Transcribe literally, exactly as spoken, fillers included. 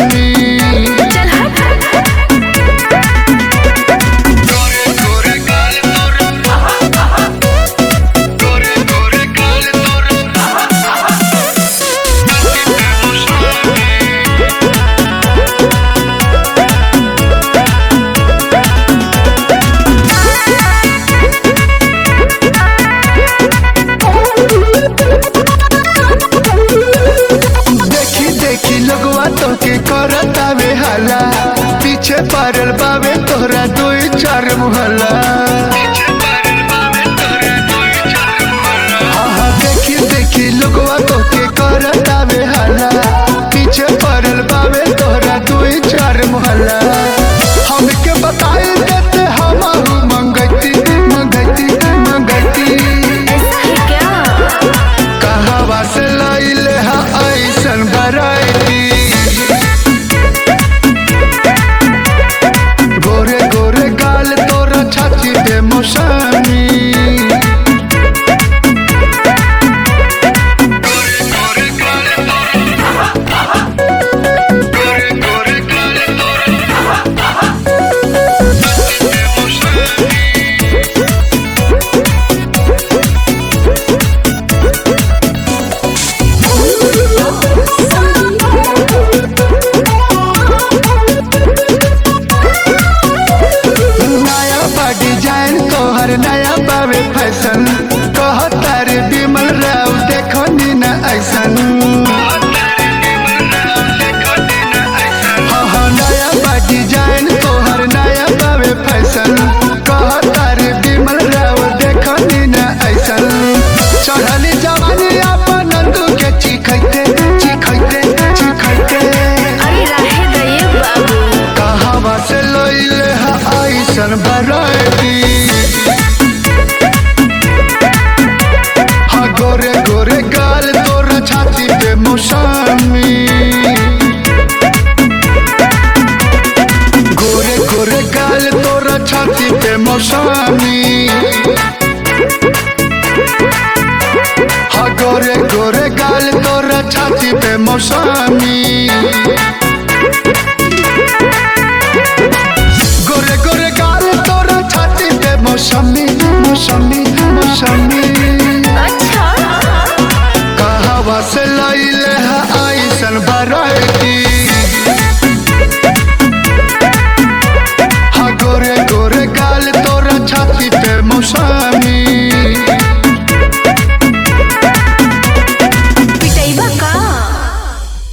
मौसमी। चल हट। गोरे गोरे गाल तोर, गोरे गोरे गाल तोर, छाती पे मौसमी। देखी देखी लोगवा तोके करतावे हाला, पीछे पड़ल बावे तोहरा दुई चार मुहल्ला। हाँ हाँ देखी देखी लोगवा तोके करतावे हाला, पीछे पड़ल बावे तोहरा दुई चार मुहल्ला। हमके बताई देते हमहू मंगती मंगती मंगती। ऐसा है क्या? कहवा से लइले हा ऐसन वैरायटी। गोरे गोरे गाल तोरा छाती पे मौसमी। गोरे गोरे गाल तोरा, गोरे गोरे गाल तोरा, छाती पे मौसमी। नया बा डिजाइन तोहर नया बावे फैशन, कहता रे बिमल राव देखो नी न ऐसन। हाँ हाँ नया बा डिजाइन तोहर नया बावे फैशन, कहता रे बिमल राव देखो नी न ऐसन। चढ़ली जवानी अपन नंदू के चिखैते चिखैते चिखैते। अरे रहे गए बाबू। कहवा से लइले हा ऐसन वैरायटी। हाँ गोरे गोरे गाल तोरा छाती पे मौसमी। गोरे गोरे गाल तोरा छाती पे मौसमी। हाँ गोरे गोरे गाल तोरा छाती पे मौसमी। गोरे गोरे गाल तोरा छाती पे मौसमी मौसमी मौसमी।